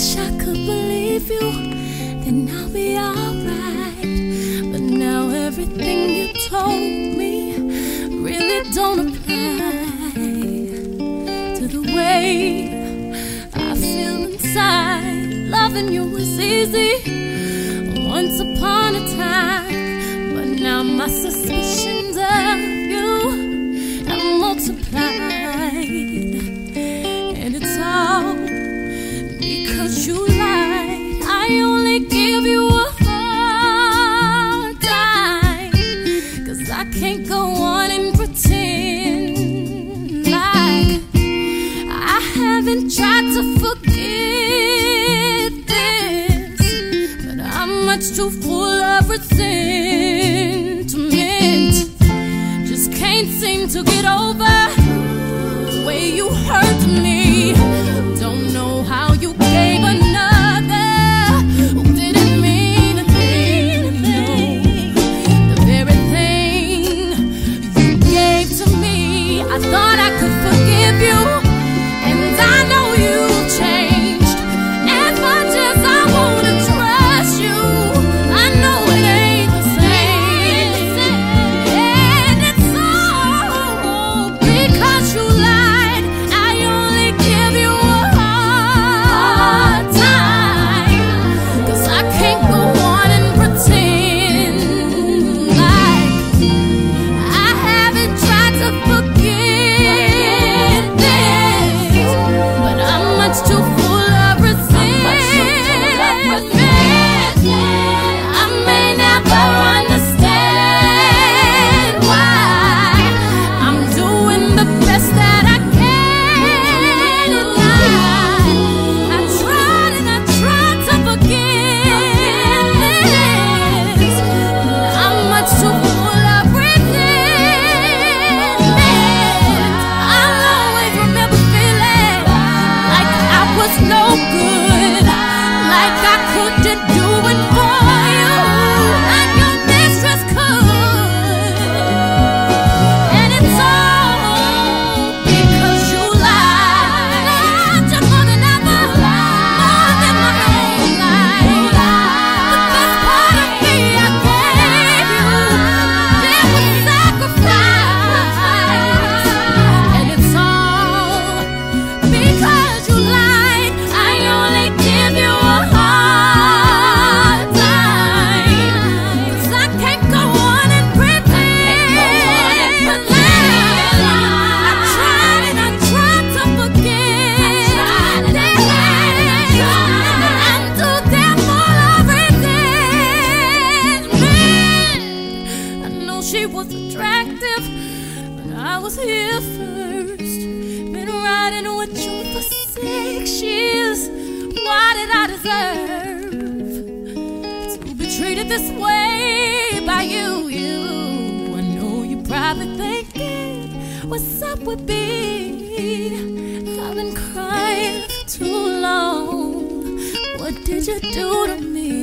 wish I could believe you, then I'll be alright. But now everything you told me really don't apply to the way I feel inside. Loving you was easy once upon a time, but now my suspicions of you have multiplied. And it's all because you lied. I only give you a hard time, 'cause I can't go on and pretend like I haven't tried to forget this. But I'm much too full of resentment. Just can't seem to get over the way you hurt me. Don't know how you gave another who didn't mean a thing. No, the very thing you gave to me, I thought I could forgive you, and I know you changed. As much as I wanna trust you, I know it ain't the same. And it's all because you lied. I only give you a hard time, 'cause I can't go on and pretend like I haven't tried to forget this. But I'm much too full of resentment. I may never understand why I'm doing the best that I can, and I tried and I tried to forget this. I'm much too full of resentment. I'll always remember feeling like I was no good, like I couldn't do it for you, like your mistress could. And it's all because you lied. Loved you more than ever, more than my own life. The best part of me I gave you, there was sacrifice. And it's all because you lied. I only give you a hard time, 'cause I can't go on and pretend. I tried and I tried to forget. I'm too damn full of resentment. I know she was attractive, but I was here first. Been riding with you for 6 years. Why did I deserve to be treated this way by you? I know you're probably thinking, what's up with me? I've been crying for too long. What did you do to me?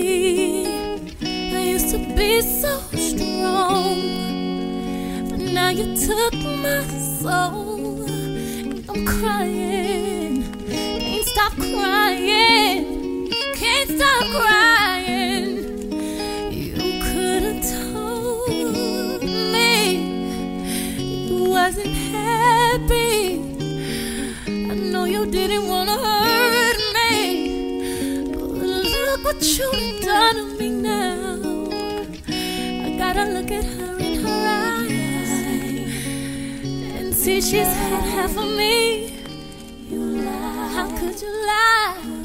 I used to be so strong, but now you took my soul. I'm crying, can't stop crying, can't stop crying. You could have told me you wasn't happy. I know you didn't want to hurt me, but look what you done to me now. I gotta look at her in her eyes and see she's had half of me. You lie. How could you lie?